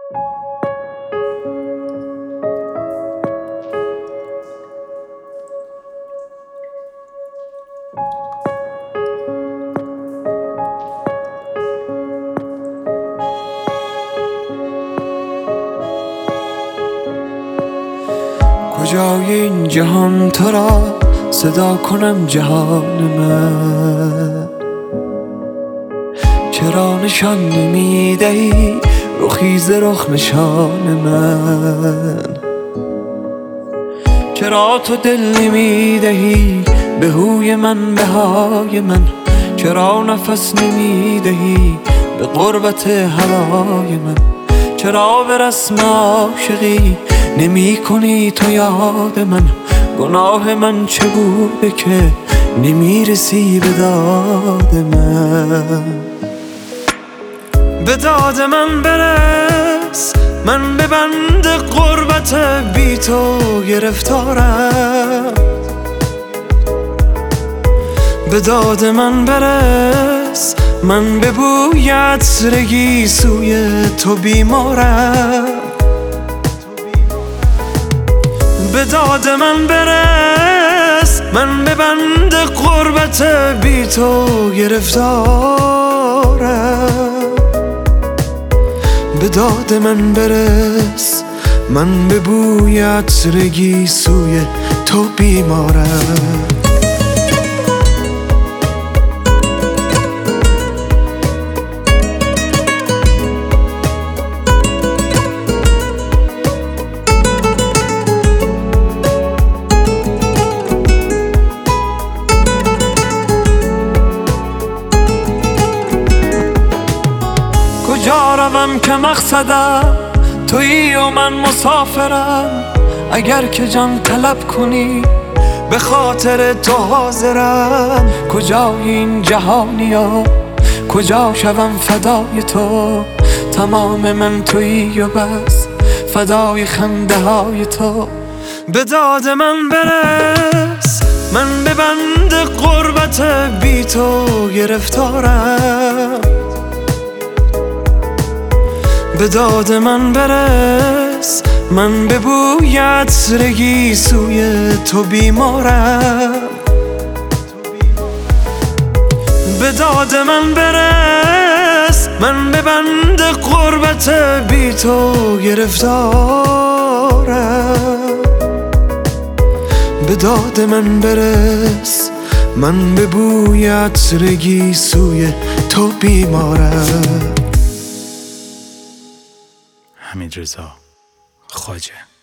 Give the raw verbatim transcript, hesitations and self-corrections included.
کجای این جهان تو را صدا کنم جهان من؟ چرا نشان نمیدهی رخی ز رخ نشان من؟ چرا تو دل نمیدهی به هوی من به های من؟ چرا نفس نمیدهی به قربت هوای من؟ چرا به رسم عاشقی نمی کنی تو یاد من؟ گناه من چه بوده که نمی رسی به داد من؟ به داد من برس، من به بند قربت بی تو گرفتارم. به داد من برس، من به بوی عطرگی سوی تو بیمارم. به داد من برس، من به بند قربت بی تو گرفتارم. به داد من برس، من به بوی عطرگی سوی تو بیمارم. کجا روم که مقصدم تویی و من مسافرم؟ اگر که جان طلب کنی به خاطر تو حاضرم. کجا این جهانیا، کجا شوم فدای تو؟ تمام من تویی و بس فدای خنده های تو. به داد من برس، من به بند قربت بی تو گرفتارم. به داد من برس، من به بوی عطرگی سوی تو بیمارم. به داد من برس، من به بند قربت بی تو گرفتارم. به داد من برس، من به بوی عطرگی سوی تو بیمارم. حمیدرضا خواجه.